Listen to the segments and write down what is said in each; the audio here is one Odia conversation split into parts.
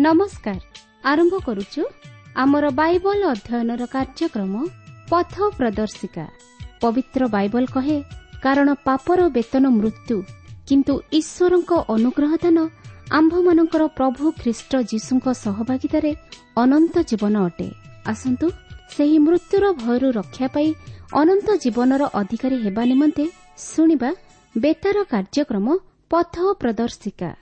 नमस्कार आरंभ करुचु आमर बाइबल अध्ययनर कार्यक्रम पथ प्रदर्शिका। पवित्र बाइबल कहे कारण पापर वेतन मृत्यु किंतु ईश्वरंक अनुग्रह दान आम्भमानंकर प्रभु ख्रीष्ट जीशुंक सहभागितारे अनंत जीवन अटे। आसंतु सेही मृत्युर भयरु रक्षा पाई अनंत जीवनर अधिकारी हेबा निमंते सुनिबा बेतार कार्यक्रम पथ प्रदर्शिका।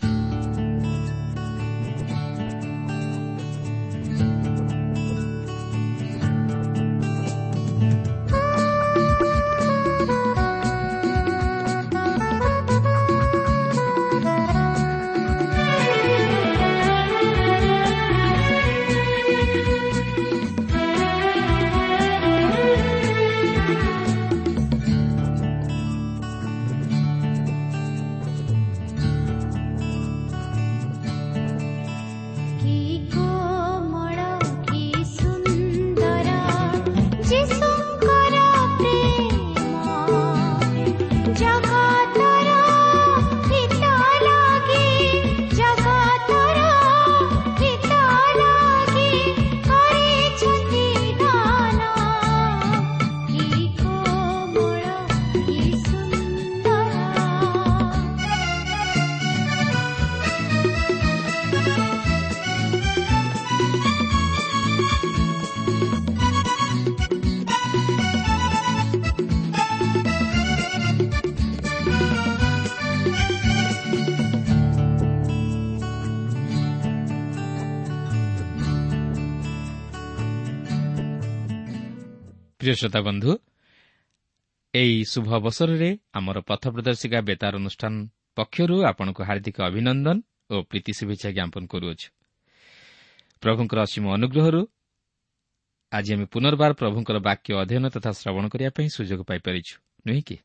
प्रिय श्रोता बंधु, एई शुभ अवसर रे आमर पथ प्रदर्शिका बेतार अनुष्ठान पक्षरु आपनको हार्दिक अभिनंदन और प्रीति शुभेच्छा ज्ञापन करूछु। प्रभुंकर असीम अनुग्रहरु आज आम पुनर्बार प्रभुंकर वाक्य अध्ययन तथा श्रवण करिया पई सुयोग पाई परिछु नहीं कि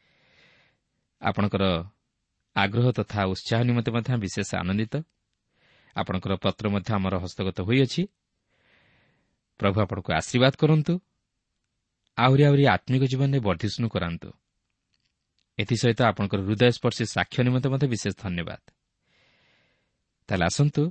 आपणकर आग्रह तथा उत्साह निमते मध्य विशेष आनंदित। आपणकर पत्र मध्य आमर हस्तगत होई अछि। प्रभु आपनको आशीर्वाद करंतु, आहरी आहरी आत्मिक जीवन में वर्धिष्णु करांतु। एसत आपंकर हृदय स्पर्शी साक्ष्य निमंते मत विशेष धन्यवाद। ताले आसंतु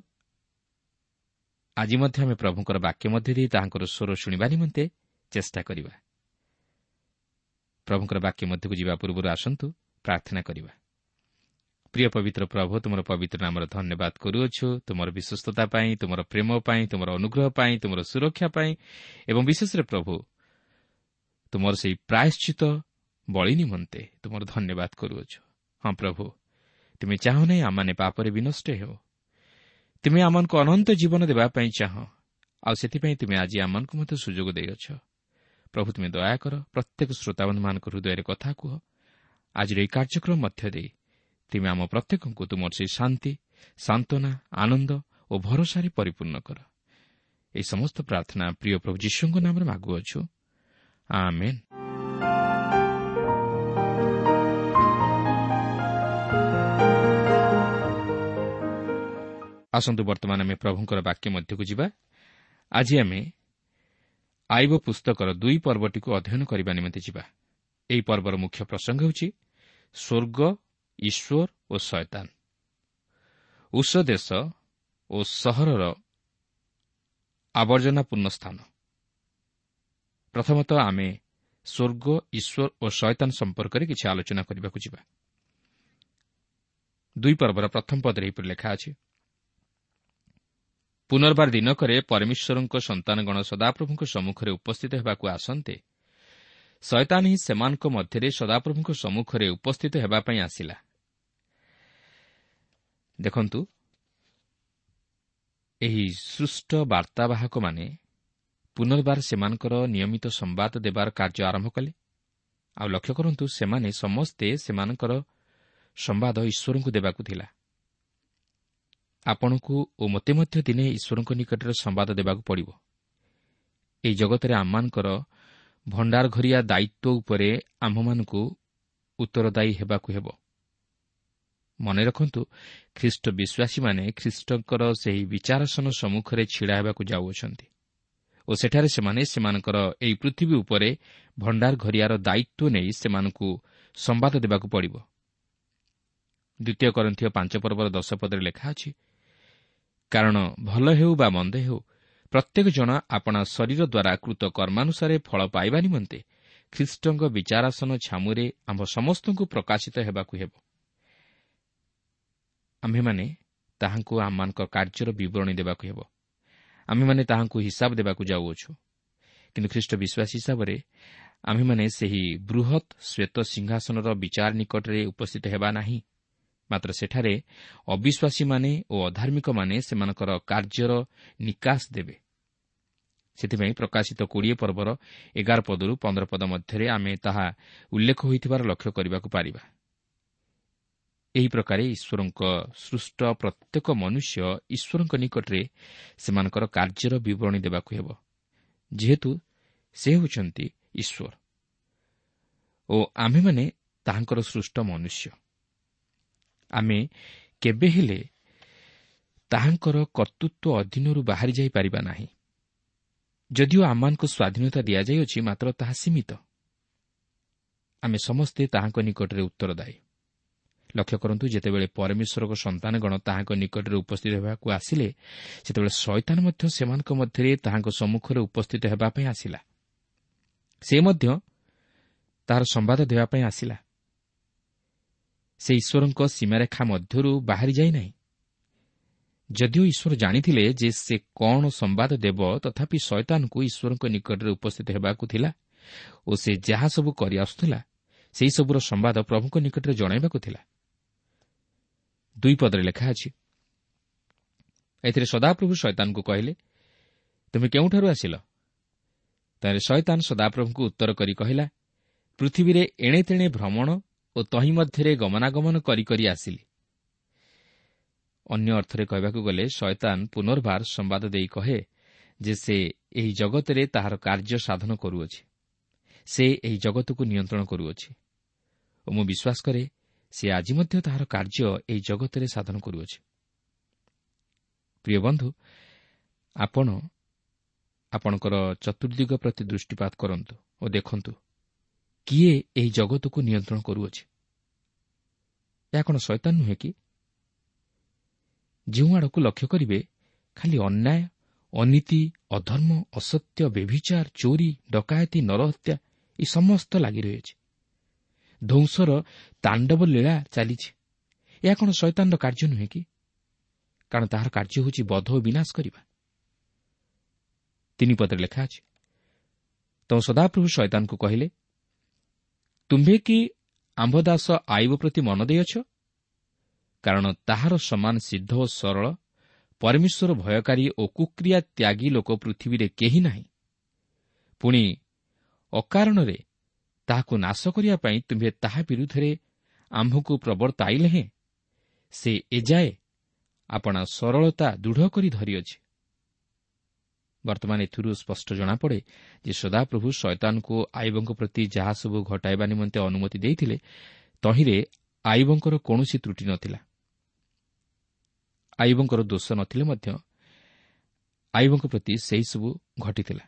आज आम प्रभुंकर वाक्य मध्य ताहांकर स्वर शुणिबा निमंते चेष्टा करिबा। प्रभुंकर वाक्य मध्य को जीवा पूर्व आसंतु प्रार्थना करिबा। प्रिय पवित्र प्रभु, तुमर पवित्र नामर धन्यवाद करूछु। तुमर विश्वस्तता पाई, तुमर प्रेम पाई, तुमर अनुग्रह पाई, तुमर सुरक्षा पाई एवं विशेष रे प्रभु तुमर से प्रायश्चित बलि निमंते तुमर धन्यवाद करूछु। हाँ प्रभु, तुमे चाहो नहीं आमाने पापरे विनष्ट हो। तुमे आमन को अनंत जीवन देबा पई चाहो, आ सेति पई तुमे आज आमन को मते सुजोग देयछ। प्रभु तुमे दया कर, प्रत्येक श्रोताबंध मान को हृदय रे कथा कुह। आज रे कार्यक्रम मध्य दे तुमे आम प्रत्येक को तुमर से शांति, सांत्वना, आनंद और भरोसा रे परिपूर्ण कर। ए समस्त प्रार्थना प्रिय प्रभु यीशुଙ୍କ नामରେ मागुअछु, आमेन। आसंतु वर्तमान आम प्रभुंकर वाक्य मध्य को जीवा। आज आम आईब पुस्तकर 2 पर्वटी को अध्ययन करने निमंते जीवा। एही पर्वर मुख्य प्रसंग होछि स्वर्ग, ईश्वर और शैतान। उस देश और सहरर आवर्जनापूर्ण स्थान। प्रथमतः आमे स्वर्ग, ईश्वर और शैतान संपर्क में किसी आलोचना करने को जीवा। 2 पर्वर प्रथम पदरे एपरि लेखा अछि, पुनर्बार दिनकरे परमेश्वरଙ୍କ संतानगण सदाप्रभुଙ୍କ सम्मुखरे उपस्थित हेबाकु आसन्ते। शैतान ही सेमानଙ୍କ मध्यरे सदाप्रभुଙ୍କ सम्मुखरे उपस्थित हेबा पई आसिला। देखंतु, एही सृष्ट वार्तावाहक माने पुनर्बार सेमानकर नियमित संवाद देवार कार्य आरंभ कले। आ लक्ष्य करंतु, सेमाने समस्ते सेमानकर संवाद ईश्वरଙ୍କୁ देबाकु थिला। आपणकु ओ मते मध्य दिने ईश्वरଙ୍କ निकटरे संवाद देबाकु पड़िबो। एही जगतरे आम्मानकर भंडार घरिया दायित्व उपरे आम्भमानकु उत्तरदायी हेबाकु हेबो। मने रखंतु, ख्रीष्ट विश्वासी माने ख्रीष्टଙ୍କର ସେହି विचारसन सम्मुखरे छिड़ा हेबाकु जाउछन्ति ओ सेठारे सेमाने सेमानकर एही पृथ्वी उपरे भंडार घरियार दायित्व नेई सेमानकु संवाद देबाकु पड़िबो। 2 कोरिन्थियो 5 पर्वर 10 पदरे लेखा अछि, କାରଣ ଭଲ ହେଉ ବା ମନ୍ଦ ହେଉ, ପ୍ରତ୍ୟେକ ଜଣ ଆପଣା ଶରୀର ଦ୍ୱାରା କୃତ କର୍ମାନୁସାରେ ଫଳ ପାଇବା ନିମନ୍ତେ ଖ୍ରୀଷ୍ଟଙ୍କ ବିଚାରାସନ ଛାମୁରେ ଆମ୍ଭ ସମସ୍ତଙ୍କୁ ପ୍ରକାଶିତ ହେବାକୁ ହେବ। ଆମ୍ଭେମାନେ ତାହାଙ୍କୁ ଆମମାନଙ୍କ କାର୍ଯ୍ୟର ବିବରଣୀ ଦେବାକୁ ହେବ। ଆମ୍ଭେମାନେ ତାହାଙ୍କୁ ହିସାବ ଦେବାକୁ ଯାଉଅଛୁ। କିନ୍ତୁ ଖ୍ରୀଷ୍ଟ ବିଶ୍ୱାସୀ ହିସାବରେ ଆମ୍ଭେମାନେ ସେହି ବୃହତ୍ ଶ୍ୱେତ ସିଂହାସନର ବିଚାର ନିକଟରେ ଉପସ୍ଥିତ ହେବା ନାହିଁ। ମାତ୍ର ସେଠାରେ ଅବିଶ୍ୱାସୀମାନେ ଓ ଅଧାର୍ମିକମାନେ ସେମାନଙ୍କର କାର୍ଯ୍ୟର ନିକାଶ ଦେବେ। ସେଥିପାଇଁ ପ୍ରକାଶିତ 20 ପର୍ବର 11 ପଦରୁ 15 ପଦ ମଧ୍ୟରେ ଆମେ ତାହା ଉଲ୍ଲେଖ ହୋଇଥିବାର ଲକ୍ଷ୍ୟ କରିବାକୁ ପାରିବା। ଏହି ପ୍ରକାରେ ଈଶ୍ୱରଙ୍କ ସୃଷ୍ଟ ପ୍ରତ୍ୟେକ ମନୁଷ୍ୟ ଈଶ୍ୱରଙ୍କ ନିକଟରେ ସେମାନଙ୍କର କାର୍ଯ୍ୟର ବିବରଣୀ ଦେବାକୁ ହେବ, ଯେହେତୁ ସେ ହେଉଛନ୍ତି ଈଶ୍ୱର ଓ ଆମ୍ଭେମାନେ ତାହାଙ୍କର ସୃଷ୍ଟ ମନୁଷ୍ୟ। ଆମେ କେବେ ହେଲେ ତାହାଙ୍କର କର୍ତ୍ତୃତ୍ୱ ଅଧୀନରୁ ବାହାରି ଯାଇପାରିବା ନାହିଁ। ଯଦିଓ ଆମମାନଙ୍କୁ ସ୍ୱାଧୀନତା ଦିଆଯାଇଅଛି, ମାତ୍ର ତାହା ସୀମିତ। ଆମେ ସମସ୍ତେ ତାହାଙ୍କ ନିକଟରେ ଉତ୍ତରଦାୟୀ। ଲକ୍ଷ୍ୟ କରନ୍ତୁ, ଯେତେବେଳେ ପରମେଶ୍ୱରଙ୍କ ସନ୍ତାନଗଣ ତାହାଙ୍କ ନିକଟରେ ଉପସ୍ଥିତ ହେବାକୁ ଆସିଲେ, ସେତେବେଳେ ଶୟତାନ ମଧ୍ୟ ସେମାନଙ୍କ ମଧ୍ୟରେ ତାହାଙ୍କ ସମ୍ମୁଖରେ ଉପସ୍ଥିତ ହେବା ପାଇଁ ଆସିଲା। ସେ ମଧ୍ୟ ତାହାର ସମ୍ବାଦ ଦେବା ପାଇଁ ଆସିଲା। ସେ ଈଶ୍ୱରଙ୍କ ସୀମାରେଖା ମଧ୍ୟରୁ ବାହାରି ଯାଇନାହିଁ। ଯଦିଓ ଈଶ୍ୱର ଜାଣିଥିଲେ ଯେ ସେ କ'ଣ ସମ୍ବାଦ ଦେବ, ତଥାପି ଶୟତାନଙ୍କୁ ଈଶ୍ୱରଙ୍କ ନିକଟରେ ଉପସ୍ଥିତ ହେବାକୁ ଥିଲା ଓ ସେ ଯାହା ସବୁ କରିଆସୁଥିଲା, ସେହିସବୁର ସମ୍ବାଦ ପ୍ରଭୁଙ୍କ ନିକଟରେ ଜଣାଇବାକୁ ଥିଲା। 2 ପଦରେ ଲେଖା ଅଛି, ଏଥିରେ ସଦାପ୍ରଭୁ ଶୟତାନଙ୍କୁ କହିଲେ, ତୁମେ କେଉଁଠାରୁ ଆସିଲ? ତାହେଲେ ଶୟତାନ ସଦାପ୍ରଭୁଙ୍କୁ ଉତ୍ତର କରି କହିଲା, ପୃଥିବୀରେ ଏଣେ ତେଣେ ଭ୍ରମଣ ଓ ତହିଁ ମଧ୍ୟରେ ଗମନାଗମନ କରି କରି ଆସିଲି। ଅନ୍ୟ ଅର୍ଥରେ କହିବାକୁ ଗଲେ, ଶୟତାନ ପୁନର୍ବାର ସମ୍ବାଦ ଦେଇ କହେ ଯେ ସେ ଏହି ଜଗତରେ ତାହାର କାର୍ଯ୍ୟ ସାଧନ କରୁଅଛି। ସେ ଏହି ଜଗତକୁ ନିୟନ୍ତ୍ରଣ କରୁଅଛି ଓ ମୁଁ ବିଶ୍ୱାସ କରେ ସେ ଆଜି ମଧ୍ୟ ତାହାର କାର୍ଯ୍ୟ ଏହି ଜଗତରେ ସାଧନ କରୁଅଛି। ପ୍ରିୟ ବନ୍ଧୁ, ଆପଣ ଆପଣଙ୍କର ଚତୁର୍ଦ୍ଦିଗ ପ୍ରତି ଦୃଷ୍ଟିପାତ କରନ୍ତୁ ଓ ଦେଖନ୍ତୁ, କିଏ ଏହି ଜଗତକୁ ନିୟନ୍ତ୍ରଣ କରୁଅଛି? ଏହା କ'ଣ ଶୟତାନ ନୁହେଁ କି? ଯେଉଁ ଆଡ଼କୁ ଲକ୍ଷ୍ୟ କରିବେ, ଖାଲି ଅନ୍ୟାୟ, ଅନୀତି, ଅଧର୍ମ, ଅସତ୍ୟ, ବ୍ୟଭିଚାର, ଚୋରି, ଡକାୟତି, ନରହତ୍ୟା ଏହି ସମସ୍ତ ଲାଗି ରହିଅଛି। ଧ୍ୱଂସର ତାଣ୍ଡବ ଲୀଳା ଚାଲିଛି। ଏହା କ'ଣ ଶୟତାନର କାର୍ଯ୍ୟ ନୁହେଁ କି? କାରଣ ତାହାର କାର୍ଯ୍ୟ ହେଉଛି ବଧ ଓ ବିନାଶ କରିବା। 3 ପଦରେ ଲେଖା ଅଛି, ତ ସଦାପ୍ରଭୁ ଶୟତାନଙ୍କୁ କହିଲେ, ତୁମ୍ଭେ କି ଆମ୍ଭଦାସ ଆଇବ ପ୍ରତି ମନ ଦେଇଅଛ? କାରଣ ତାହାର ସମାନ ସିଦ୍ଧ ଓ ସରଳ, ପରମେଶ୍ୱର ଭୟକାରୀ ଓ କୁକ୍ରିୟା ତ୍ୟାଗୀ ଲୋକ ପୃଥିବୀରେ କେହି ନାହିଁ। ପୁଣି ଅକାରଣରେ ତାହାକୁ ନାଶ କରିବା ପାଇଁ ତୁମ୍ଭେ ତାହା ବିରୁଦ୍ଧରେ ଆମ୍ଭକୁ ପ୍ରବର୍ତ୍ତାଇଲେ ହେଁ ସେ ଏଯାଏ ଆପଣା ସରଳତା ଦୃଢ଼ କରି ଧରିଅଛି। ବର୍ତ୍ତମାନ ଏଥିରୁ ସ୍ପଷ୍ଟ ଜଣାପଡ଼େ ଯେ ସଦାପ୍ରଭୁ ଶୟତାନଙ୍କୁ ଆଇବଙ୍କ ପ୍ରତି ଯାହାସବୁ ଘଟାଇବା ନିମନ୍ତେ ଅନୁମତି ଦେଇଥିଲେ, ତହିଁରେ ଆଇବଙ୍କର କୌଣସି ତ୍ରୁଟି ନ ଥିଲା। ଆଇବଙ୍କର ଦୋଷ ନ ଥିଲେ ମଧ୍ୟ ଆଇବଙ୍କ ପ୍ରତି ସେହିସବୁ ଘଟିଥିଲା।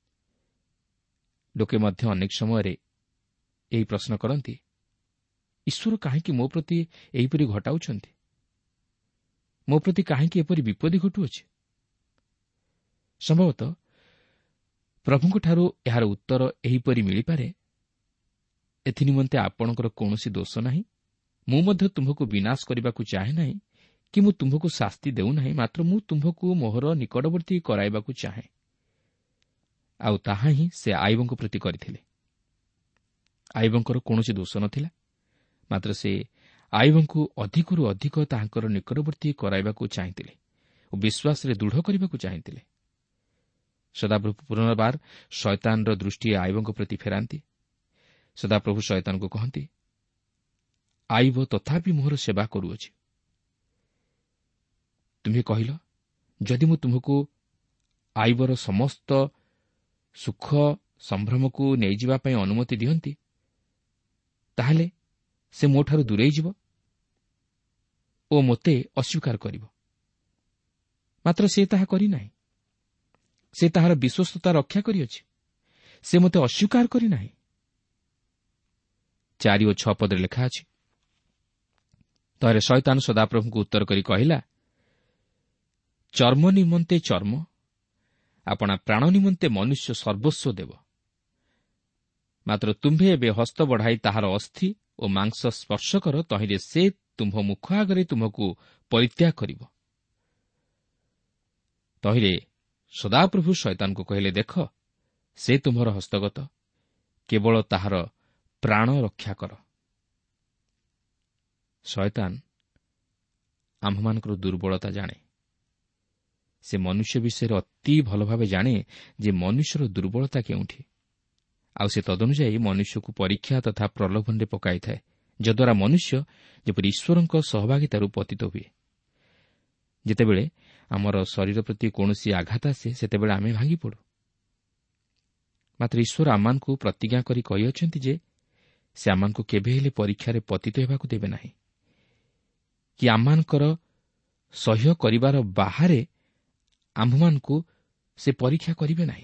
ଲୋକେ ମଧ୍ୟ ଅନେକ ସମୟରେ ଏହି ପ୍ରଶ୍ନ କରନ୍ତି, ଈଶ୍ୱର କାହିଁକି ମୋ ପ୍ରତି ଏହିପରି ଘଟାଉଛନ୍ତି? ମୋ ପ୍ରତି କାହିଁକି ଏପରି ବିପତ୍ତି ଘଟୁଅଛି? ସମ୍ଭବତଃ ପ୍ରଭୁଙ୍କଠାରୁ ଏହାର ଉତ୍ତର ଏହିପରି ମିଳିପାରେ, ଏଥିନିମନ୍ତେ ଆପଣଙ୍କର କୌଣସି ଦୋଷ ନାହିଁ। ମୁଁ ମଧ୍ୟ ତୁମ୍ଭକୁ ବିନାଶ କରିବାକୁ ଚାହେଁ ନାହିଁ କି ମୁଁ ତୁମ୍ଭକୁ ଶାସ୍ତି ଦେଉନାହିଁ, ମାତ୍ର ମୁଁ ତୁମ୍ଭକୁ ମୋହର ନିକଟବର୍ତ୍ତୀ କରାଇବାକୁ ଚାହେଁ। ଆଉ ତାହା ହିଁ ସେ ଆଇବଙ୍କ ପ୍ରତି କରିଥିଲେ। ଆଇବଙ୍କର କୌଣସି ଦୋଷ ନ ଥିଲା, ମାତ୍ର ସେ ଆଇବଙ୍କୁ ଅଧିକରୁ ଅଧିକ ତାହାଙ୍କର ନିକଟବର୍ତ୍ତୀ କରାଇବାକୁ ଚାହିଁଥିଲେ ଓ ବିଶ୍ୱାସରେ ଦୃଢ଼ କରିବାକୁ ଚାହିଁଥିଲେ। ସଦାପ୍ରଭୁ ପୁନର୍ବାର ଶୟତାନର ଦୃଷ୍ଟି ଆଇବଙ୍କ ପ୍ରତି ଫେରାନ୍ତି। ସଦାପ୍ରଭୁ ଶୟତାନଙ୍କୁ କହନ୍ତି, ଆଇବ ତଥାପି ମୋହର ସେବା କରୁଅଛି। ତୁମ୍ଭେ କହିଲ, ଯଦି ମୁଁ ତୁମ୍ଭକୁ ଆଇବର ସମସ୍ତ ସୁଖ ସମ୍ଭ୍ରମକୁ ନେଇଯିବା ପାଇଁ ଅନୁମତି ଦିଅନ୍ତି, ତାହେଲେ ସେ ମୋଠାରୁ ଦୂରେଇ ଯିବ ଓ ମୋତେ ଅସ୍ୱୀକାର କରିବ। ମାତ୍ର ସେ ତାହା କରିନାହିଁ। ସେ ତାହାର ବିଶ୍ୱସ୍ତତା ରକ୍ଷା କରିଅଛି। ସେ ମୋତେ ଅସ୍ୱୀକାର କରିନାହିଁ। 4 ଓ 6 ପଦରେ ଲେଖା ଅଛି, ତରେ ଶୟତାନ ସଦାପ୍ରଭୁଙ୍କୁ ଉତ୍ତର କରି କହିଲା, ଚର୍ମ ନିମନ୍ତେ ଚର୍ମ, ଆପଣା ପ୍ରାଣ ନିମନ୍ତେ ମନୁଷ୍ୟ ସର୍ବସ୍ୱ ଦେବ। ମାତ୍ର ତୁମ୍ଭେ ଏବେ ହସ୍ତ ବଢ଼ାଇ ତାହାର ଅସ୍ଥି ଓ ମାଂସ ସ୍ପର୍ଶ କର, ତହିଁରେ ସେ ତୁମ୍ଭ ମୁଖ ଆଗରେ ତୁମ୍ଭକୁ ପରିତ୍ୟାଗ କରିବ। ତହିଁରେ ସଦାପ୍ରଭୁ ଶୈତାନଙ୍କୁ କହିଲେ, ଦେଖ, ସେ ତୁମ୍ଭର ହସ୍ତଗତ, କେବଳ ତାହାର ପ୍ରାଣ ରକ୍ଷା କର। ଶୈତାନ ଆମ୍ଭମାନଙ୍କର ଦୁର୍ବଳତା ଜାଣେ। ସେ ମନୁଷ୍ୟ ବିଷୟରେ ଅତି ଭଲ ଭାବେ ଜାଣେ ଯେ ମନୁଷ୍ୟର ଦୁର୍ବଳତା କେଉଁଠି, ଆଉ ସେ ତଦନୁଯାୟୀ ମନୁଷ୍ୟକୁ ପରୀକ୍ଷା ତଥା ପ୍ରଲୋଭନରେ ପକାଇଥାଏ, ଯଦ୍ୱାରା ମନୁଷ୍ୟ ଯେପରି ଈଶ୍ୱରଙ୍କ ସହଭାଗିତାରୁ ପତିତ ହୁଏ। ଯେତେବେଳେ ଆମର ଶରୀର ପ୍ରତି କୌଣସି ଆଘାତ ଆସେ, ସେତେବେଳେ ଆମେ ଭାଙ୍ଗିପଡ଼ୁ। ମାତ୍ର ଈଶ୍ୱର ଆମମାନଙ୍କୁ ପ୍ରତିଜ୍ଞା କରି କହିଅଛନ୍ତି ଯେ ସେ ଆମମାନଙ୍କୁ କେବେ ହେଲେ ପରୀକ୍ଷାରେ ପତିତ ହେବାକୁ ଦେବେ ନାହିଁ, କି ଆମମାନଙ୍କର ସହ୍ୟ କରିବାର ବାହାରେ ଆମ୍ଭମାନଙ୍କୁ ସେ ପରୀକ୍ଷା କରିବେ ନାହିଁ।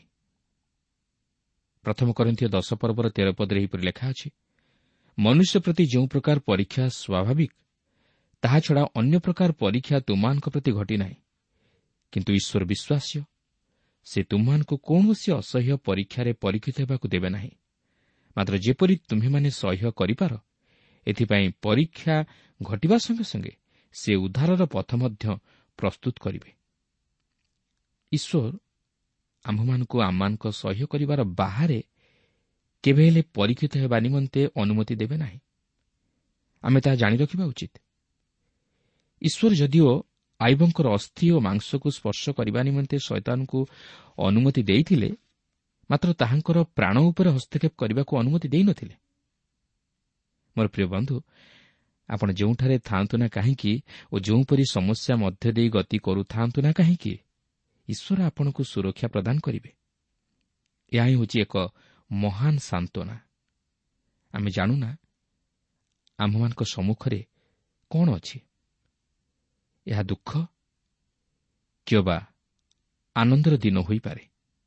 ପ୍ରଥମ କରିନ୍ଥୀୟ 10 ପର୍ବର 13 ପଦରେ ଏହିପରି ଲେଖା ଅଛି, ମନୁଷ୍ୟ ପ୍ରତି ଯେଉଁ ପ୍ରକାର ପରୀକ୍ଷା ସ୍ୱାଭାବିକ, ତାହାଛଡ଼ା ଅନ୍ୟ ପ୍ରକାର ପରୀକ୍ଷା ତୁମମାନଙ୍କ ପ୍ରତି ଘଟିନାହିଁ। କିନ୍ତୁ ଈଶ୍ୱର ବିଶ୍ୱାସ୍ୟ, ସେ ତୁମମାନଙ୍କୁ କୌଣସି ଅସହ୍ୟ ପରୀକ୍ଷାରେ ପରୀକ୍ଷିତ ହେବାକୁ ଦେବେ ନାହିଁ। ମାତ୍ର ଯେପରି ତୁମ୍ଭେମାନେ ସହ୍ୟ କରିପାର, ଏଥିପାଇଁ ପରୀକ୍ଷା ଘଟିବା ସଙ୍ଗେ ସଙ୍ଗେ ସେ ଉଦ୍ଧାରର ପଥ ମଧ୍ୟ ପ୍ରସ୍ତୁତ କରିବେ। ଈଶ୍ୱର ଆମ୍ଭମାନଙ୍କୁ ଆମମାନଙ୍କ ସହ୍ୟ କରିବାର ବାହାରେ କେବେ ହେଲେ ପରୀକ୍ଷିତ ହେବା ନିମନ୍ତେ ଅନୁମତି ଦେବେ ନାହିଁ। ଆମେ ତାହା ଜାଣି ରଖିବା ଉଚିତ। ଈଶ୍ୱର ଯଦିଓ ଆଇବଙ୍କର ଅସ୍ଥି ଓ ମାଂସକୁ ସ୍ପର୍ଶ କରିବା ନିମନ୍ତେ ଶୈତାନଙ୍କୁ ଅନୁମତି ଦେଇଥିଲେ, ମାତ୍ର ତାହାଙ୍କର ପ୍ରାଣ ଉପରେ ହସ୍ତକ୍ଷେପ କରିବାକୁ ଅନୁମତି ଦେଇନଥିଲେ। ମୋର ପ୍ରିୟ ବନ୍ଧୁ, ଆପଣ ଯେଉଁଠାରେ ଥାଆନ୍ତୁ ନା କାହିଁକି ଓ ଯେଉଁପରି ସମସ୍ୟା ମଧ୍ୟ ଦେଇ ଗତି କରୁଥାନ୍ତୁ ନା କାହିଁକି, ଈଶ୍ୱର ଆପଣଙ୍କୁ ସୁରକ୍ଷା ପ୍ରଦାନ କରିବେ। ଏହା ହିଁ ହେଉଛି ଏକ ମହାନ ସାନ୍ତ୍ୱନା। ଆମେ ଜାଣୁନା ଆମ୍ଭମାନଙ୍କ ସମ୍ମୁଖରେ କ'ଣ ଅଛି। ଏହା ଦୁଃଖ କିମ୍ବା ଆନନ୍ଦର ଦିନ ହୋଇପାରେ।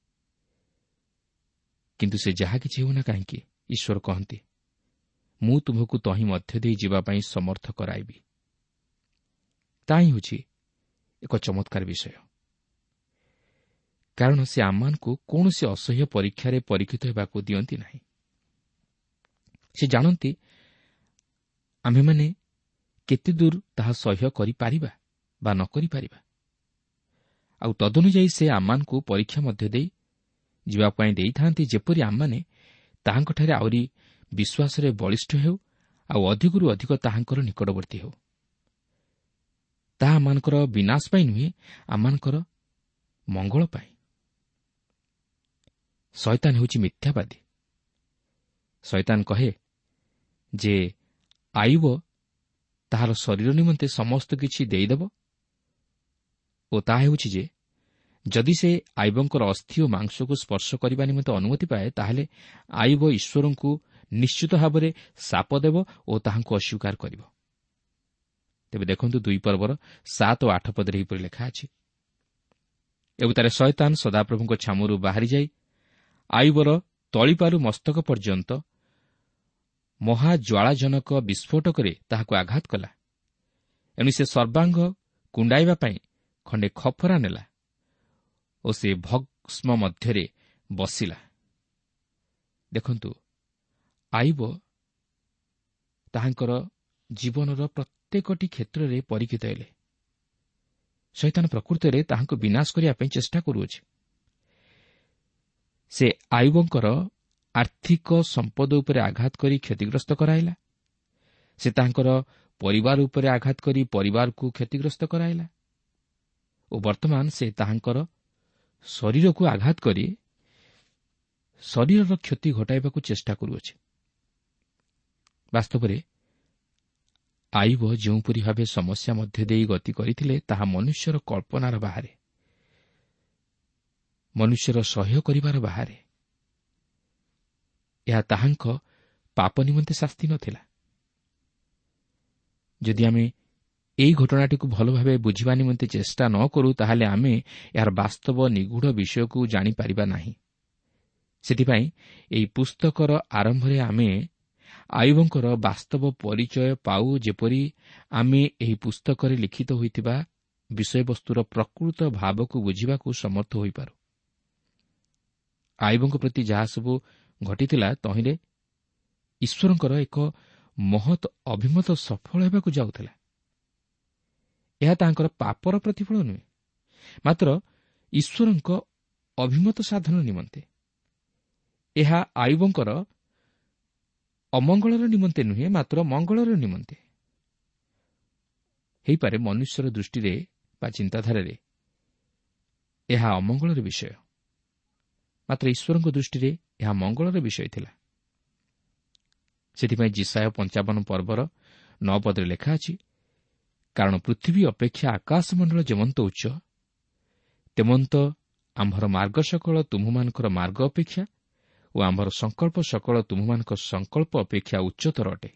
କିନ୍ତୁ ସେ ଯାହା କିଛି ହେଉନା କାହିଁକି, ଈଶ୍ୱର କହନ୍ତି, ମୁଁ ତୁମକୁ ତହିଁ ମଧ୍ୟ ଦେଇ ଯିବା ପାଇଁ ସମର୍ଥ କରାଇବି। ତାହା ହିଁ ହେଉଛି ଏକ ଚମତ୍କାର ବିଷୟ। କାରଣ ସେ ଆମମାନଙ୍କୁ କୌଣସି ଅସହ୍ୟ ପରୀକ୍ଷାରେ ପରୀକ୍ଷିତ ହେବାକୁ ଦିଅନ୍ତି ନାହିଁ। ସେ ଜାଣନ୍ତି ଆମ୍ଭେମାନେ କେତେଦୂର ତାହା ସହ୍ୟ କରିପାରିବା ବା ନ କରିପାରିବା, ଆଉ ତଦନୁଯାୟୀ ସେ ଆମମାନଙ୍କୁ ପରୀକ୍ଷା ମଧ୍ୟ ଦେଇ ଯିବା ପାଇଁ ଦେଇଥାନ୍ତି, ଯେପରି ଆମମାନେ ତାହାଙ୍କଠାରେ ଆହୁରି ବିଶ୍ୱାସରେ ବଳିଷ୍ଠ ହେଉ, ଆଉ ଅଧିକରୁ ଅଧିକ ତାହାଙ୍କର ନିକଟବର୍ତ୍ତୀ ହେଉ। ତାହା ଆମମାନଙ୍କର ବିନାଶ ପାଇଁ ନୁହେଁ, ଆମମାନଙ୍କର ମଙ୍ଗଳ ପାଇଁ। ଶୈତାନ ହେଉଛି ମିଥ୍ୟାବାଦୀ। ଶୈତାନ କହେ ଯେ ଆୟୁବ ତାହାର ଶରୀର ନିମନ୍ତେ ସମସ୍ତ କିଛି ଦେଇଦେବ, ଓ ତାହା ହେଉଛି ଯେ ଯଦି ସେ ଆୟୁବଙ୍କର ଅସ୍ଥି ଓ ମାଂସକୁ ସ୍ପର୍ଶ କରିବା ନିମନ୍ତେ ଅନୁମତି ପାଏ, ତାହେଲେ ଆୟୁବ ଈଶ୍ୱରଙ୍କୁ ନିଶ୍ଚିତ ଭାବରେ ଶାପ ଦେବ ଓ ତାହାଙ୍କୁ ଅସ୍ୱୀକାର କରିବ। ତେବେ ଦେଖନ୍ତୁ 2 ପର୍ବର 7 ଓ 8 ପଦରେ ଏହିପରି ଲେଖା ଅଛି, ଏବୁତାରେ ଶୟତାନ ସଦାପ୍ରଭୁଙ୍କ ଛାମୁରୁ ବାହାରିଯାଇ ଆୟୁବର ତଳିପାରୁ ମସ୍ତକ ପର୍ଯ୍ୟନ୍ତ ମହାଜ୍ୱାଳାଜନକ ବିସ୍ଫୋଟକରେ ତାହାକୁ ଆଘାତ କଲା। ଏଣୁ ସେ ସର୍ବାଙ୍ଗ କୁଣ୍ଡାଇବା ପାଇଁ ଖଣ୍ଡେ ଖପରା ନେଲା ଓ ସେ ଭସ୍ମ ମଧ୍ୟରେ ବସିଲା। ଦେଖନ୍ତୁ, ଆୟୁବ ତାହାଙ୍କର ଜୀବନର ପ୍ରତ୍ୟେକଟି କ୍ଷେତ୍ରରେ ପରୀକ୍ଷିତ ହେଲେ। ଶୈତାନ ପ୍ରକୃତରେ ତାହାଙ୍କୁ ବିନାଶ କରିବା ପାଇଁ ଚେଷ୍ଟା କରୁଅଛି। ସେ ଆୟୁବଙ୍କର ଆର୍ଥିକ ସମ୍ପଦ ଉପରେ ଆଘାତ କରି କ୍ଷତିଗ୍ରସ୍ତ କରାଇଲା। ସେ ତାହାଙ୍କର ପରିବାର ଉପରେ ଆଘାତ କରି ପରିବାରକୁ କ୍ଷତିଗ୍ରସ୍ତ କରାଇଲା ଓ ବର୍ତ୍ତମାନ ସେ ତାହାଙ୍କର ଶରୀରକୁ ଆଘାତ କରି ଶରୀରର କ୍ଷତି ଘଟାଇବାକୁ ଚେଷ୍ଟା କରୁଅଛି। ବାସ୍ତବରେ ଆୟୁବ ଯେଉଁପରି ଭାବେ ସମସ୍ୟା ମଧ୍ୟ ଦେଇ ଗତି କରିଥିଲେ, ତାହା ମନୁଷ୍ୟର କଳ୍ପନାର ବାହାରେ, ମନୁଷ୍ୟର ସହ୍ୟ କରିବାର ବାହାରେ। ଏହା ତାହାଙ୍କ ପାପ ନିମନ୍ତେ ଶାସ୍ତି ନ ଥିଲା। ଯଦି ଆମେ ଏହି ଘଟଣାଟିକୁ ଭଲ ଭାବେ ବୁଝିବା ନିମନ୍ତେ ଚେଷ୍ଟା ନ କରୁ, ତାହେଲେ ଆମେ ଏହାର ବାସ୍ତବ ନିଗୂଢ଼ ବିଷୟକୁ ଜାଣିପାରିବା ନାହିଁ। ସେଥିପାଇଁ ଏହି ପୁସ୍ତକର ଆରମ୍ଭରେ ଆମେ ଆୟୁବଙ୍କର ବାସ୍ତବ ପରିଚୟ ପାଉ, ଯେପରି ଆମେ ଏହି ପୁସ୍ତକରେ ଲିଖିତ ହୋଇଥିବା ବିଷୟବସ୍ତୁର ପ୍ରକୃତ ଭାବକୁ ବୁଝିବାକୁ ସମର୍ଥ ହୋଇପାରୁ। ଆଇବଙ୍କ ପ୍ରତି ଯାହା ସବୁ ଘଟିଥିଲା ତହିଁରେ ଈଶ୍ୱରଙ୍କର ଏକ ମହତ୍ ଅଭିମତ ସଫଳ ହେବାକୁ ଯାଉଥିଲା। ଏହା ତାଙ୍କର ପାପର ପ୍ରତିଫଳ ନୁହେଁ, ମାତ୍ର ଈଶ୍ୱରଙ୍କ ଅଭିମତ ସାଧନ ନିମନ୍ତେ। ଏହା ଆଇବଙ୍କର ଅମଙ୍ଗଳର ନିମନ୍ତେ ନୁହେଁ, ମାତ୍ର ମଙ୍ଗଳର ନିମନ୍ତେ ହୋଇପାରେ। ମନୁଷ୍ୟର ଦୃଷ୍ଟିରେ ବା ଚିନ୍ତାଧାରାରେ ଏହା ଅମଙ୍ଗଳର ବିଷୟ, ମାତ୍ର ଈଶ୍ୱରଙ୍କ ଦୃଷ୍ଟିରେ ଏହା ମଙ୍ଗଳର ବିଷୟ ଥିଲା। ସେଥିପାଇଁ ଯିଶାୟ 55 ପର୍ବର 9 ପଦରେ ଲେଖା ଅଛି, କାରଣ ପୃଥିବୀ ଅପେକ୍ଷା ଆକାଶମଣ୍ଡଳ ଯେମନ୍ତ ଉଚ୍ଚ, ତେମନ୍ତ ଆମ୍ଭର ମାର୍ଗ ସକଳ ତୁମ୍ଭମାନଙ୍କର ମାର୍ଗ ଅପେକ୍ଷା ଓ ଆମ୍ଭର ସଂକଳ୍ପ ସକଳ ତୁମ୍ଭମାନଙ୍କ ସଂକଳ୍ପ ଅପେକ୍ଷା ଉଚ୍ଚତର ଅଟେ।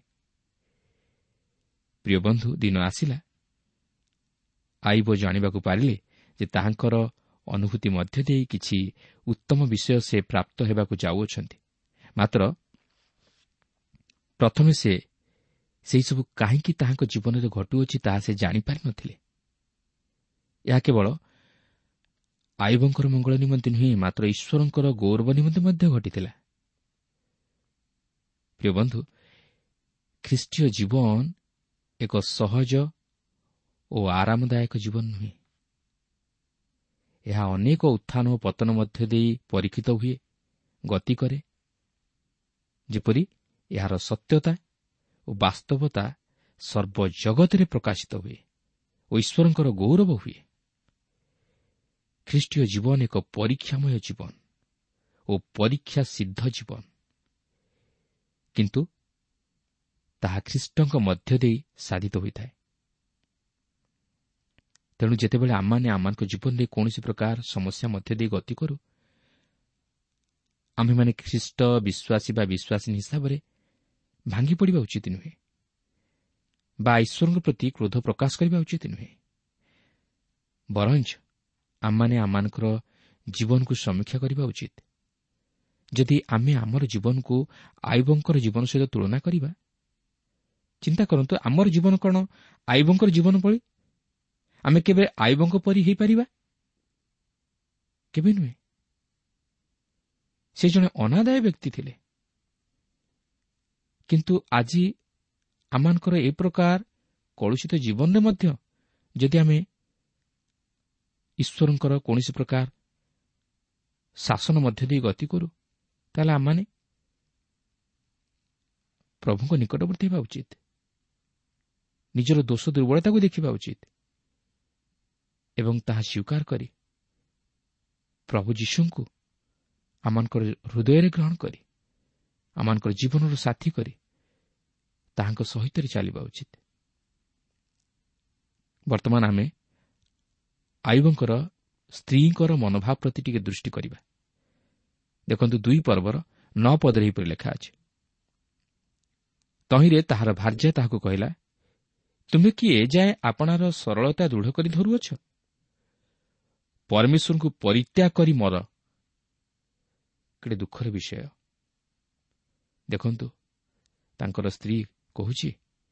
ପ୍ରିୟ ବନ୍ଧୁ, ଦିନ ଆସିଲା ଆଇବ ଜାଣିବାକୁ ପାରିଲେ ଯେ ତାହାଙ୍କର ଅନୁଭୂତି ମଧ୍ୟ ଦେଇ କିଛି ଉତ୍ତମ ବିଷୟ ସେ ପ୍ରାପ୍ତ ହେବାକୁ ଯାଉଅଛନ୍ତି। ମାତ୍ର ପ୍ରଥମେ ସେ ସେହିସବୁ କାହିଁକି ତାହାଙ୍କ ଜୀବନରେ ଘଟୁଅଛି ତାହା ସେ ଜାଣିପାରିନଥିଲେ। ଏହା କେବଳ ଆଇବଙ୍କର ମଙ୍ଗଳ ନିମନ୍ତେ ନୁହେଁ, ମାତ୍ର ଈଶ୍ୱରଙ୍କର ଗୌରବ ନିମନ୍ତେ ମଧ୍ୟ ଘଟିଥିଲା। ପ୍ରିୟ ବନ୍ଧୁ, ଖ୍ରୀଷ୍ଟୀୟ ଜୀବନ ଏକ ସହଜ ଓ ଆରାମଦାୟକ ଜୀବନ ନୁହେଁ। ଏହା ଅନେକ ଉତ୍ଥାନ ଓ ପତନ ମଧ୍ୟ ଦେଇ ପରୀକ୍ଷିତ ହୁଏ, ଗତି କରେ। ଯେପରି ଏହାର ସତ୍ୟତା ଓ ବାସ୍ତବତା ସର୍ବଜଗତରେ ପ୍ରକାଶିତ ହୁଏ ଓ ଈଶ୍ୱରଙ୍କର ଗୌରବ ହୁଏ। ଖ୍ରୀଷ୍ଟୀୟ ଜୀବନ ଏକ ପରୀକ୍ଷାମୟ ଜୀବନ ଓ ପରୀକ୍ଷା ସିଦ୍ଧ ଜୀବନ, କିନ୍ତୁ ତାହା ଖ୍ରୀଷ୍ଟଙ୍କ ମଧ୍ୟ ଦେଇ ସାଧିତ ହୋଇଥାଏ। ତେଣୁ ଯେତେବେଳେ ଆମମାନେ ଆମମାନଙ୍କ ଜୀବନରେ କୌଣସି ପ୍ରକାର ସମସ୍ୟା ମଧ୍ୟ ଦେଇ ଗତି କରୁ, ଆମ୍ଭେମାନେ ଖ୍ରୀଷ୍ଟ ବିଶ୍ୱାସୀ ବା ବିଶ୍ୱାସିନୀ ହିସାବରେ ଭାଙ୍ଗି ପଡ଼ିବା ଉଚିତ ନୁହେଁ ବା ଈଶ୍ୱରଙ୍କ ପ୍ରତି କ୍ରୋଧ ପ୍ରକାଶ କରିବା ଉଚିତ ନୁହେଁ। ବରଂ ଆମମାନେ ଆମମାନଙ୍କର ଜୀବନକୁ ସମୀକ୍ଷା କରିବା ଉଚିତ। ଯଦି ଆମେ ଆମର ଜୀବନକୁ ଆଇବଙ୍କର ଜୀବନ ସହିତ ତୁଳନା କରିବା, ଚିନ୍ତା କରନ୍ତୁ, ଆମର ଜୀବନ କ'ଣ ଆଇବଙ୍କର ଜୀବନ ଭଳି? ଆମେ କେବେ ଆଇବଙ୍କ ପରି ହୋଇପାରିବା? କେବେ ନୁହେଁ। ସେ ଜଣେ ଅନାଦାୟ ବ୍ୟକ୍ତି ଥିଲେ, କିନ୍ତୁ ଆଜି ଆମମାନଙ୍କର ଏ ପ୍ରକାର କଳୁଷିତ ଜୀବନରେ ମଧ୍ୟ ଯଦି ଆମେ ଈଶ୍ୱରଙ୍କର କୌଣସି ପ୍ରକାର ଶାସନ ମଧ୍ୟ ଦେଇ ଗତି କରୁ, ତାହେଲେ ଆମମାନେ ପ୍ରଭୁଙ୍କ ନିକଟବର୍ତ୍ତୀ ହେବା ଉଚିତ। ନିଜର ଦୋଷ ଦୁର୍ବଳତାକୁ ଦେଖିବା ଉଚିତ ଏବଂ ତାହା ସ୍ୱୀକାର କରି ପ୍ରଭୁ ଯୀଶୁଙ୍କୁ ଆମମାନଙ୍କର ହୃଦୟରେ ଗ୍ରହଣ କରି ଆମମାନଙ୍କର ଜୀବନର ସାଥୀ କରି ତାହାଙ୍କ ସହିତ ଚାଲିବା ଉଚିତ। ବର୍ତ୍ତମାନ ଆମେ ଆଇବଙ୍କର ସ୍ତ୍ରୀଙ୍କର ମନୋଭାବ ପ୍ରତି ଟିକେ ଦୃଷ୍ଟି କରିବା। ଦେଖନ୍ତୁ, 2 ପର୍ବର 9 ପଦରେ ଏହିପରି ଲେଖା ଅଛି, ତହିଁରେ ତାହାର ଭାର୍ଯ୍ୟା ତାହାକୁ କହିଲା, ତୁମେ କି ଏଯାଏ ଆପଣାର ସରଳତା ଦୃଢ଼ କରି ଧରୁଅଛ? ପରମେଶ୍ୱରଙ୍କୁ ପରିତ୍ୟାଗ କରି ମର। କେଡ଼େ ଦୁଃଖର ବିଷୟ। ଦେଖନ୍ତୁ, ତାଙ୍କର ସ୍ତ୍ରୀ କହୁଛି,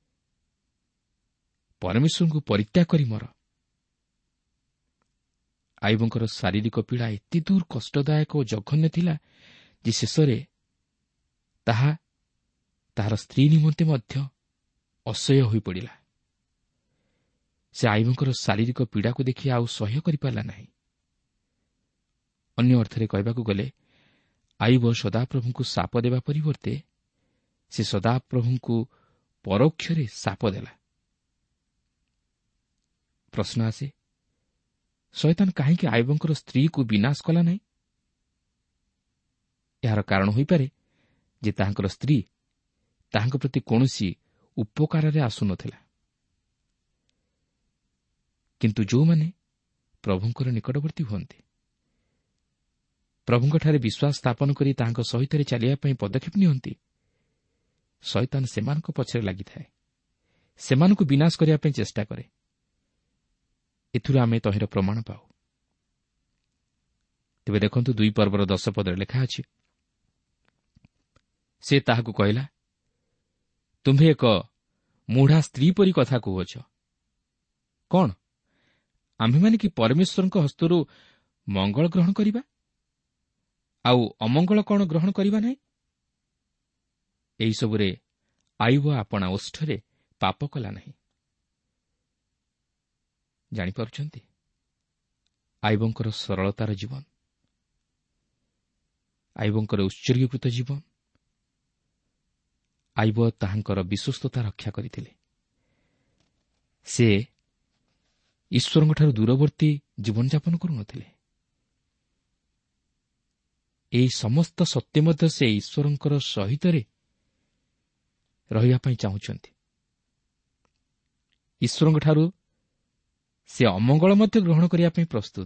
ପରମେଶ୍ୱରଙ୍କୁ ପରିତ୍ୟାଗ କରି ମର। ଆଇବଙ୍କର ଶାରୀରିକ ପୀଡ଼ା ଏତେ ଦୂର କଷ୍ଟଦାୟକ ଓ ଜଘନ୍ୟ ଥିଲା ଯେ ଶେଷରେ ତାହା ତାହାର ସ୍ତ୍ରୀ ନିମନ୍ତେ ମଧ୍ୟ ଅସହ୍ୟ ହୋଇପଡ଼ିଲା। ସେ ଆଇବଙ୍କର ଶାରୀରିକ ପୀଡ଼ାକୁ ଦେଖି ଆଉ ସହ୍ୟ କରିପାରିଲା ନାହିଁ। ଅନ୍ୟ ଅର୍ଥରେ କହିବାକୁ ଗଲେ, ଆଇବ ସଦାପ୍ରଭୁଙ୍କୁ ଶାପ ଦେବା ପରିବର୍ତ୍ତେ ସେ ସଦାପ୍ରଭୁଙ୍କୁ ପରୋକ୍ଷରେ ଶାପ ଦେଲା। ପ୍ରଶ୍ନ ଆସେ, ଶୟତାନ କାହିଁକି ଆଇବଙ୍କର ସ୍ତ୍ରୀକୁ ବିନାଶ କଲା ନାହିଁ? ଏହାର କାରଣ ହୋଇପାରେ ଯେ ତାହାଙ୍କର ସ୍ତ୍ରୀ ତାହାଙ୍କ ପ୍ରତି କୌଣସି ଉପକାରରେ ଆସୁନଥିଲା। କିନ୍ତୁ ଯେଉଁମାନେ ପ୍ରଭୁଙ୍କର ନିକଟବର୍ତ୍ତୀ ହୁଅନ୍ତି, ପ୍ରଭୁଙ୍କଠାରେ ବିଶ୍ୱାସ ସ୍ଥାପନ କରି ତାହାଙ୍କ ସହିତ ଚାଲିବା ପାଇଁ ପଦକ୍ଷେପ ନିଅନ୍ତି, ଶୟତାନ ସେମାନଙ୍କ ପଛରେ ଲାଗିଥାଏ, ସେମାନଙ୍କୁ ବିନାଶ କରିବା ପାଇଁ ଚେଷ୍ଟା କରେ। ଏଥିରୁ ଆମେ ତହିଁର ପ୍ରମାଣ ପାଉ। ତେବେ ଦେଖନ୍ତୁ, 2 ପର୍ବର 10 ପଦରେ ଲେଖା ଅଛି, ସେ ତାହାକୁ କହିଲା, ତୁମ୍ଭେ ଏକ ମୁଢ଼ା ସ୍ତ୍ରୀ ପରି କଥା କହୁଅଛ। କ'ଣ ଆମ୍ଭେମାନେ କି ପରମେଶ୍ୱରଙ୍କ ହସ୍ତରୁ ମଙ୍ଗଳ ଗ୍ରହଣ କରିବା ଆଉ ଅମଙ୍ଗଳ କ'ଣ ଗ୍ରହଣ କରିବା ନାହିଁ? ଏହିସବୁରେ ଆଇବ ଆପଣା ଓଷ୍ଠରେ ପାପ କଲା ନାହିଁ। ଜାଣିପାରୁଛନ୍ତି, ଆଇବଙ୍କର ସରଳତାର ଜୀବନ, ଆଇବଙ୍କର ଉତ୍ସର୍ଗୀକୃତ ଜୀବନ, ଆଇବ ତାହାଙ୍କର ବିଶ୍ୱସ୍ତତା ରକ୍ଷା କରିଥିଲେ। ସେ ଈଶ୍ୱରଙ୍କଠାରୁ ଦୂରବର୍ତ୍ତୀ ଜୀବନଯାପନ କରୁନଥିଲେ। ଏହି ସମସ୍ତ ସତ୍ୟ ମଧ୍ୟ ସେ ଈଶ୍ୱରଙ୍କର ସହିତରେ ରହିବା ପାଇଁ ଚାହୁଁଛନ୍ତି। ଈଶ୍ୱରଙ୍କଠାରୁ ସେ ଅମଙ୍ଗଳ ମଧ୍ୟ ଗ୍ରହଣ କରିବା ପାଇଁ ପ୍ରସ୍ତୁତ।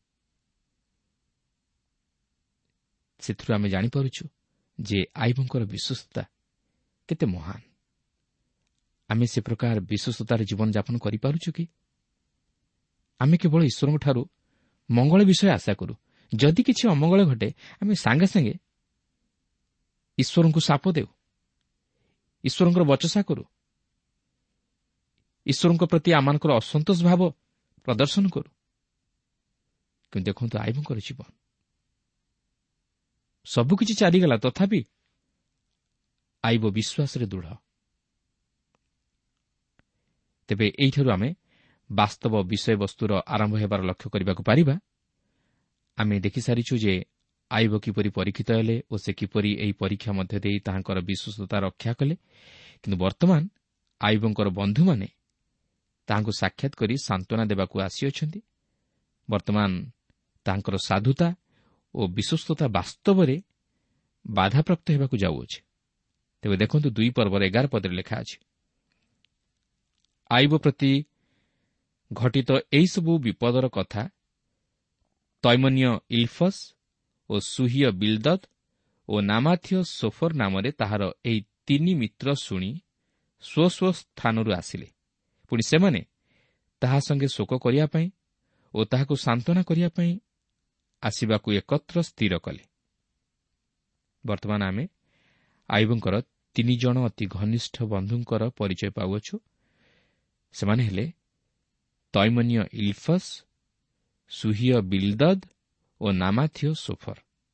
ସେଥିରୁ ଆମେ ଜାଣିପାରୁଛୁ ଯେ ଆଇବଙ୍କର ବିଶ୍ୱସ୍ତତା କେତେ ମହାନ। ଆମେ ସେ ପ୍ରକାର ବିଶ୍ୱସ୍ତତାର ଜୀବନଯାପନ କରିପାରୁଛୁ କି? ଆମେ କେବଳ ଈଶ୍ୱରଙ୍କଠାରୁ ମଙ୍ଗଳ ବିଷୟ ଆଶା କରୁ। ଯଦି କିଛି ଅମଙ୍ଗଳ ଘଟେ, ଆମେ ସାଙ୍ଗେ ସାଙ୍ଗେ ଈଶ୍ୱରଙ୍କୁ ଶାପ ଦେଉ, ଈଶ୍ୱରଙ୍କର ବଚସା କରୁ, ଈଶ୍ୱରଙ୍କ ପ୍ରତି ଆମମାନଙ୍କର ଅସନ୍ତୋଷ ଭାବ ପ୍ରଦର୍ଶନ କରୁ। କିନ୍ତୁ ଦେଖନ୍ତୁ ଆଇବଙ୍କର ଜୀବନ, ସବୁକିଛି ଚାଲିଗଲା, ତଥାପି ଆଇବ ବିଶ୍ୱାସରେ ଦୃଢ଼। ତେବେ ଏହିଠାରୁ ଆମେ ବାସ୍ତବ ବିଷୟବସ୍ତୁର ଆରମ୍ଭ ହେବାର ଲକ୍ଷ୍ୟ କରିବାକୁ ପାରିବା। ଆମେ ଦେଖିସାରିଛୁ ଯେ ଆଇବ କିପରି ପରୀକ୍ଷିତ ହେଲେ ଓ ସେ କିପରି ଏହି ପରୀକ୍ଷା ମଧ୍ୟ ଦେଇ ତାହାଙ୍କର ବିଶ୍ୱସ୍ତତା ରକ୍ଷା କଲେ। କିନ୍ତୁ ବର୍ତ୍ତମାନ ଆଇବଙ୍କର ବନ୍ଧୁମାନେ ତାହାଙ୍କୁ ସାକ୍ଷାତ କରି ସାନ୍ତ୍ୱନା ଦେବାକୁ ଆସିଅଛନ୍ତି। ବର୍ତ୍ତମାନ ତାହାଙ୍କର ସାଧୁତା ଓ ବିଶ୍ୱସ୍ତତା ବାସ୍ତବରେ ବାଧାପ୍ରାପ୍ତ ହେବାକୁ ଯାଉଅଛି। ତେବେ ଦେଖନ୍ତୁ 2 ପର୍ବର 11 ପଦରେ ଲେଖା ଅଛି, ଆଇବ ପ୍ରତି ଘଟିତ ଏହିସବୁ ବିପଦର କଥା ତୈମନୀୟ ଇଲଫସ୍ ଓ ସୁହିୟ ବିଲ୍ଦଦ୍ ଓ ନାମାଥୀୟ ସୋଫର ନାମରେ ତାହାର ଏହି 3 ମିତ୍ର ଶୁଣି ସ୍ୱ ସ୍ଥାନରୁ ଆସିଲେ। ପୁଣି ସେମାନେ ତାହା ସଙ୍ଗେ ଶୋକ କରିବା ପାଇଁ ଓ ତାହାକୁ ସାନ୍ତ୍ୱନା କରିବା ପାଇଁ ଆସିବାକୁ ଏକତ୍ର ସ୍ଥିର କଲେ। ବର୍ତ୍ତମାନ ଆମେ ଆଇବଙ୍କର 3 ଜଣ ଅତି ଘନିଷ୍ଠ ବନ୍ଧୁଙ୍କର ପରିଚୟ ପାଉଅଛୁ। ସେମାନେ ହେଲେ ତୈମନୀୟ ଇଲଫସ୍, ସୁହିୟ ବିଲ୍ଦଦ୍ ଓ ନାମାଥୀୟ ସୋଫର।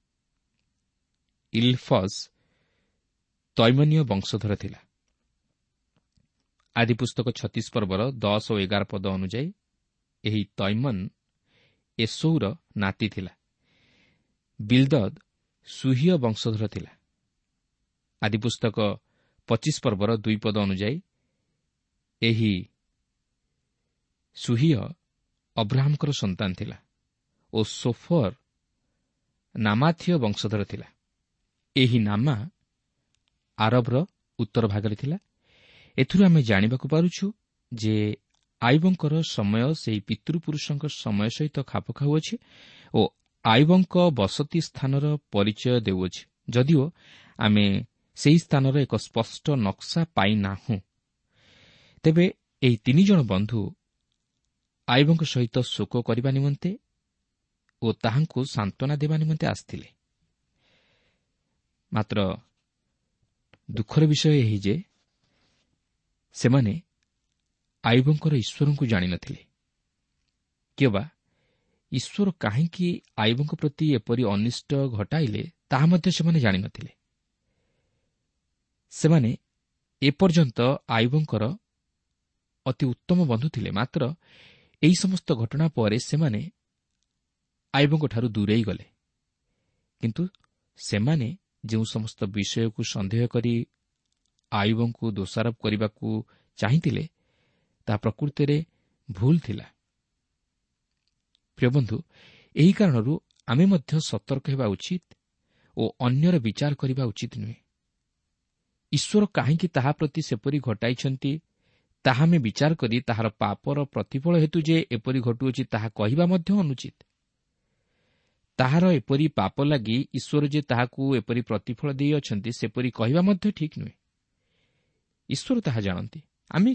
ଇଲଫସ୍ ତୈମନୀୟ ବଂଶଧର ଥିଲା। ଆଦିପୁସ୍ତକ 36 ପର୍ବର 10 ଓ 11 ପଦ ଅନୁଯାୟୀ ଏହି ତୈମନ୍ ଏସୌର ନାତି ଥିଲା। ବିଲ୍ଦଦ୍ ସୁହିୟ ବଂଶଧର ଥିଲା। ଆଦିପୁସ୍ତକ 25 ପର୍ବର 2 ପଦ ଅନୁଯାୟୀ ଏହି ସୁହିୟ ଅବ୍ରାହ୍ମଙ୍କର ସନ୍ତାନ ଥିଲା ଓ ସୋଫର ନାମାଥୀୟ ବଂଶଧର ଥିଲା। ଏହି ନାମା ଆରବର ଉତ୍ତର ଭାଗରେ ଥିଲା। ଏଥିରୁ ଆମେ ଜାଣିବାକୁ ପାରୁଛୁ ଯେ ଆଇବଙ୍କର ସମୟ ସେହି ପିତୃପୁରୁଷଙ୍କ ସମୟ ସହିତ ଖାପ ଖାଉଅଛି ଓ ଆଇବଙ୍କ ବସତି ସ୍ଥାନର ପରିଚୟ ଦେଉଅଛି, ଯଦିଓ ଆମେ ସେହି ସ୍ଥାନର ଏକ ସ୍ପଷ୍ଟ ନକ୍ସା ପାଇନାହୁଁ। ତେବେ ଏହି 3 ଜଣ ବନ୍ଧୁ ଆଇବଙ୍କ ସହିତ ଶୋକ କରିବା ନିମନ୍ତେ ଓ ତାହାଙ୍କୁ ସାନ୍ତ୍ୱନା ଦେବା ନିମନ୍ତେ ଆସିଥିଲେ। ମାତ୍ର ଦୁଃଖର ବିଷୟ ଏହି ଯେ ସେମାନେ ଆଇବଙ୍କର ଈଶ୍ୱରଙ୍କୁ ଜାଣିନଥିଲେ। କିବା ଈଶ୍ୱର କାହିଁକି ଆଇବଙ୍କ ପ୍ରତି ଏପରି ଅନିଷ୍ଟ ଘଟାଇଲେ ତାହା ମଧ୍ୟ ସେମାନେ ଜାଣିନଥିଲେ। ସେମାନେ ଏପର୍ଯ୍ୟନ୍ତ ଆଇବଙ୍କର ଅତି ଉତ୍ତମ ବନ୍ଧୁ ଥିଲେ। ମାତ୍ର ଏହି ସମସ୍ତ ଘଟଣା ପରେ ସେମାନେ ଆଇବଙ୍କଠାରୁ ଦୂରେଇ ଗଲେ। କିନ୍ତୁ ସେମାନେ ଯେଉଁ ସମସ୍ତ ବିଷୟକୁ ସନ୍ଦେହ କରି ଆଇବଙ୍କୁ ଦୋଷାରୋପ କରିବାକୁ ଚାହିଁଥିଲେ, ତାହା ପ୍ରକୃତରେ ଭୁଲ ଥିଲା। ପ୍ରିୟ ବନ୍ଧୁ, ଏହି କାରଣରୁ ଆମେ ମଧ୍ୟ ସତର୍କ ହେବା ଉଚିତ ଓ ଅନ୍ୟର ବିଚାର କରିବା ଉଚିତ ନୁହେଁ। ଈଶ୍ୱର କାହିଁକି ତାହା ପ୍ରତି ସେପରି ଘଟାଇଛନ୍ତି ତାହା ଆମେ ବିଚାର କରି ତାହାର ପାପର ପ୍ରତିଫଳ ହେତୁ ଯେ ଏପରି ଘଟୁଅଛି ତାହା କହିବା ମଧ୍ୟ ଅନୁଚିତ। ତାହାର ଏପରି ପାପ ଲାଗି ଈଶ୍ୱର ଯେ ତାହାକୁ ଏପରି ପ୍ରତିଫଳ ଦେଇଅଛନ୍ତି ସେପରି କହିବା ମଧ୍ୟ ଠିକ୍ ନୁହେଁ। ଈଶ୍ୱର ତାହା ଜାଣନ୍ତି। ଆମେ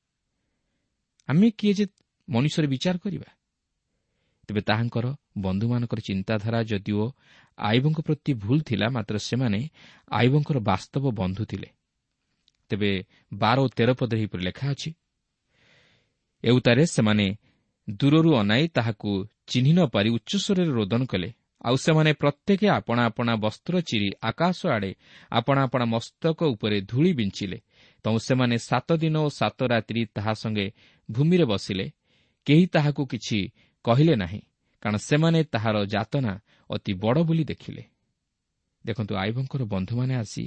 କିଏ ଯେ ମନୁଷ୍ୟର ବିଚାର କରିବା? ତେବେ ତାହାଙ୍କର ବନ୍ଧୁମାନଙ୍କର ଚିନ୍ତାଧାରା ଯଦିଓ ଆଇବଙ୍କ ପ୍ରତି ଭୁଲ ଥିଲା, ମାତ୍ର ସେମାନେ ଆଇବଙ୍କର ବାସ୍ତବ ବନ୍ଧୁ ଥିଲେ। ତେବେ 12 ଓ 13 ପଦରେ ଏହିପରି ଲେଖା ଅଛି, ଏଉତାରେ ସେମାନେ ଦୂରରୁ ଅନାଇ ତାହାକୁ ଚିହ୍ନି ନ ପାରି ଉଚ୍ଚସ୍ୱରରେ ରୋଦନ କଲେ। ଆଉ ସେମାନେ ପ୍ରତ୍ୟେକେ ଆପଣା ଆପଣା ବସ୍ତ୍ର ଚିରି ଆକାଶ ଆଡ଼େ ଆପଣା ଆପଣା ମସ୍ତକ ଉପରେ ଧୂଳି ବିଞ୍ଚିଲେ। ତେଣୁ ସେମାନେ 7 ଦିନ ଓ 7 ରାତ୍ରି ତାହା ସଙ୍ଗେ ଭୂମିରେ ବସିଲେ। କେହି ତାହାକୁ କିଛି କହିଲେ ନାହିଁ, କାରଣ ସେମାନେ ତାହାର ଯାତନା ଅତି ବଡ଼ ବୋଲି ଦେଖିଲେ। ଦେଖନ୍ତୁ, ଆଇବଙ୍କର ବନ୍ଧୁମାନେ ଆସି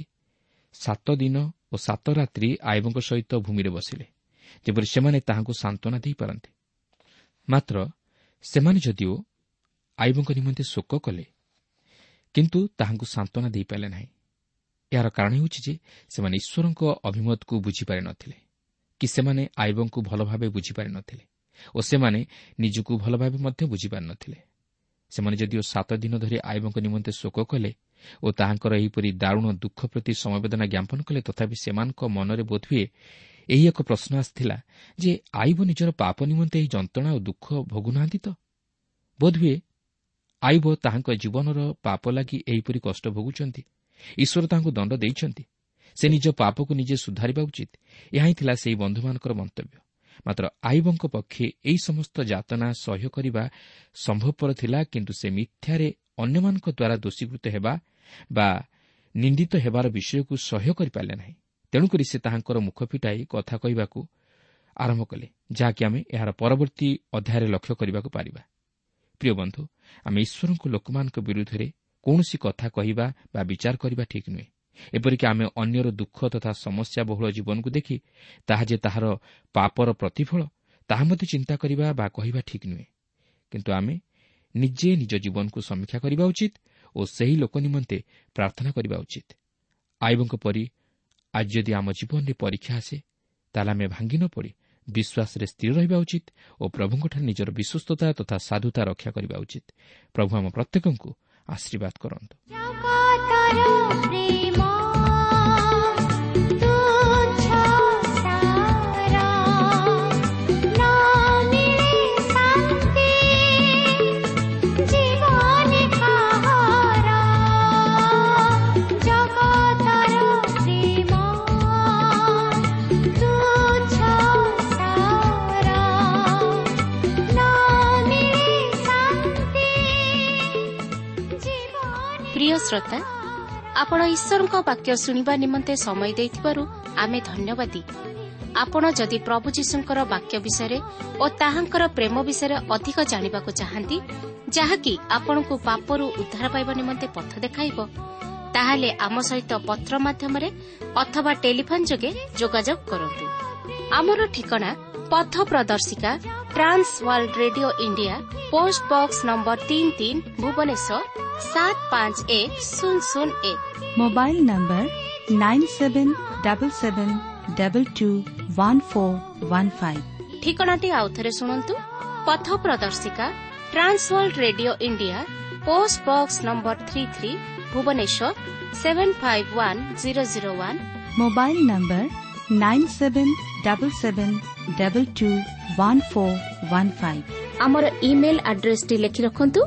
7 ଦିନ ଓ 7 ରାତ୍ରି ଆଇବଙ୍କ ସହିତ ଭୂମିରେ ବସିଲେ, ଯେପରି ସେମାନେ ତାହାଙ୍କୁ ସାନ୍ତ୍ୱନା ଦେଇପାରନ୍ତି। ମାତ୍ର ସେମାନେ ଯଦିଓ ଆଇବଙ୍କ ନିମନ୍ତେ ଶୋକ କଲେ, କିନ୍ତୁ ତାହାଙ୍କୁ ସାନ୍ତ୍ୱନା ଦେଇପାରିଲେ ନାହିଁ। ଏହାର କାରଣ ହେଉଛି ଯେ ସେମାନେ ଈଶ୍ୱରଙ୍କ ଅଭିମତକୁ ବୁଝିପାରି ନ ଥିଲେ, କି ସେମାନେ ଆଇବଙ୍କୁ ଭଲ ଭାବେ ବୁଝିପାରି ନ ଥିଲେ ଓ ସେମାନେ ନିଜକୁ ଭଲ ଭାବେ ମଧ୍ୟ ବୁଝିପାରି ନ ଥିଲେ। ସେମାନେ ଯଦିଓ 7 ଦିନ ଧରି ଆଇବଙ୍କ ନିମନ୍ତେ ଶୋକ କଲେ ଓ ତାହାଙ୍କର ଏହିପରି ଦାରୁଣ ଦୁଃଖ ପ୍ରତି ସମବେଦନା ଜ୍ଞାପନ କଲେ, ତଥାପି ସେମାନଙ୍କ ମନରେ ବୋଧହୁଏ ଏହି ଏକ ପ୍ରଶ୍ନ ଆସିଥିଲା ଯେ ଆଇବ ନିଜର ପାପ ନିମନ୍ତେ ଏହି ଯନ୍ତ୍ରଣା ଓ ଦୁଃଖ ଭୋଗୁନାହାନ୍ତି ତ? ବୋଧହୁଏ ଆଇବ ତାହାଙ୍କ ଜୀବନର ପାପ ଲାଗି ଏହିପରି କଷ୍ଟ ଭୋଗୁଛନ୍ତି। ଈଶ୍ୱର ତାହାଙ୍କୁ ଦଣ୍ଡ ଦେଇଛନ୍ତି। ସେ ନିଜ ପାପକୁ ନିଜେ ସୁଧାରିବା ଉଚିତ। ଏହା ହିଁ ଥିଲା ସେହି ବନ୍ଧୁମାନଙ୍କର ମନ୍ତବ୍ୟ। ମାତ୍ର ଆଇବଙ୍କ ପକ୍ଷେ ଏହି ସମସ୍ତ ଯାତନା ସହ୍ୟ କରିବା ସମ୍ଭବପର ଥିଲା, କିନ୍ତୁ ସେ ମିଥ୍ୟାରେ ଅନ୍ୟମାନଙ୍କ ଦ୍ୱାରା ଦୋଷୀକୃତ ହେବା ବା ନିନ୍ଦିତ ହେବାର ବିଷୟକୁ ସହ୍ୟ କରିପାରିଲେ ନାହିଁ। ତେଣୁକରି ସେ ତାହାଙ୍କର ମୁଖ ଫିଟାଇ କଥା କହିବାକୁ ଆରମ୍ଭ କଲେ, ଯାହାକି ଆମେ ଏହାର ପରବର୍ତ୍ତୀ ଅଧ୍ୟାୟରେ ଲକ୍ଷ୍ୟ କରିବାକୁ ପାରିବା। ପ୍ରିୟ ବନ୍ଧୁ, ଆମେ ଈଶ୍ୱରଙ୍କ ଲୋକମାନଙ୍କ ବିରୁଦ୍ଧରେ କୌଣସି କଥା କହିବା ବା ବିଚାର କରିବା ଠିକ୍ ନୁହେଁ। ଏପରିକି ଆମେ ଅନ୍ୟର ଦୁଃଖ ତଥା ସମସ୍ୟା ବହୁଳ ଜୀବନକୁ ଦେଖି ତାହା ଯେ ତାହାର ପାପର ପ୍ରତିଫଳ, ତାହା ମଧ୍ୟ ଚିନ୍ତା କରିବା ବା କହିବା ଠିକ୍ ନୁହେଁ। କିନ୍ତୁ ଆମେ ନିଜେ ନିଜ ଜୀବନକୁ ସମୀକ୍ଷା କରିବା ଉଚିତ ଓ ସେହି ଲୋକ ନିମନ୍ତେ ପ୍ରାର୍ଥନା କରିବା ଉଚିତ। ଆଇବଙ୍କ ପରି ଆଜି ଯଦି ଆମ ଜୀବନରେ ପରୀକ୍ଷା ଆସେ, ତାହେଲେ ଆମେ ଭାଙ୍ଗି ନ ପଡ଼ି ବିଶ୍ୱାସରେ ସ୍ଥିର ରହିବା ଉଚିତ ଓ ପ୍ରଭୁଙ୍କଠାରେ ନିଜର ବିଶ୍ୱସ୍ତତା ତଥା ସାଧୁତା ରକ୍ଷା କରିବା ଉଚିତ। ପ୍ରଭୁ ଆମ ପ୍ରତ୍ୟେକଙ୍କୁ ଆଶୀର୍ବାଦ କରନ୍ତୁ। প্রিয় শ্রোতা, ଆପଣ ଈଶ୍ୱରଙ୍କ ବାକ୍ୟ ଶୁଣିବା ନିମନ୍ତେ ସମୟ ଦେଇଥିବାରୁ ଆମେ ଧନ୍ୟବାଦୀ। ଆପଣ ଯଦି ପ୍ରଭୁ ଯୀଶୁଙ୍କର ବାକ୍ୟ ବିଷୟରେ ଓ ତାହାଙ୍କର ପ୍ରେମ ବିଷୟରେ ଅଧିକ ଜାଣିବାକୁ ଚାହାନ୍ତି, ଯାହାକି ଆପଣଙ୍କୁ ପାପରୁ ଉଦ୍ଧାର ପାଇବା ନିମନ୍ତେ ପଥ ଦେଖାଇବ, ତାହେଲେ ଆମ ସହିତ ପତ୍ର ମାଧ୍ୟମରେ ଅଥବା ଟେଲିଫୋନ୍ ଯୋଗେ ଯୋଗାଯୋଗ କରନ୍ତୁ। ଆମର ଠିକଣା ପଥ ପ୍ରଦର୍ଶିକା, trans world radio India, post box number 33, Bhubaneswar 751001। Mobile number 9777221415। ଠିକଣାଟି ଆଉଥରେ ଶୁଣନ୍ତୁ। ପଥ ପ୍ରଦର୍ଶିକା, trans world radio India, post box number 33, Bhubaneswar 751001। Mobile number 9777221415। ଆମର ଇମେଲ ଆଡ୍ରେସଟି ଲେଖି ରଖନ୍ତୁ,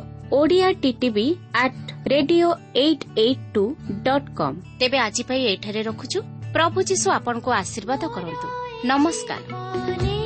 ODITTV@radio882.com। ତେବେ ଆଜି ପାଇଁ ଏଠାରେ ରଖୁଛୁ। ପ୍ରଭୁ ଯୀଶୁ ଆପଣଙ୍କୁ ଆଶୀର୍ବାଦ କରନ୍ତୁ। ନମସ୍କାର।